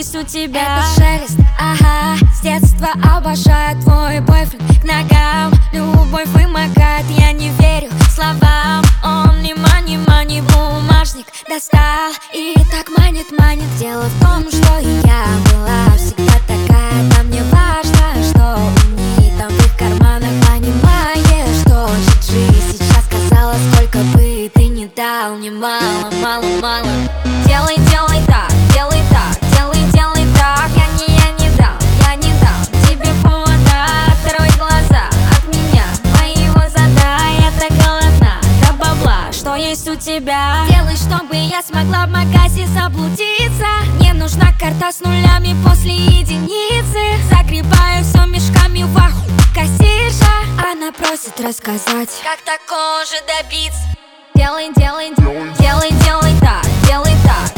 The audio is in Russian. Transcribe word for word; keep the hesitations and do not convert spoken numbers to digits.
есть у тебя. Это шелест, ага, с детства обожаю твой бойфренд. К ногам любовь вымогает, я не верю словам. Он не мани, мани, бумажник достал и так манит, манит. Дело в том, что и я была всегда такая. Да мне важно, что у них там в их карманах. Понимаешь, что хочет жизнь. Сейчас сказала, сколько бы ты не дал мне, мало, мало, мало. Делай, делай так, делай так, делай, делай так. Я не, я не дам, я не дам тебе повода. Открой глаза от меня, моего задай. Я так голодна до бабла, что есть у тебя. Делай, чтобы я смогла в магазе заблудиться. Не нужна карта с нулями после единицы. Загребаю все мешками в аху кассирша. Она просит рассказать, как такого же добиться. Делай, делай, делай, делай так, делай так.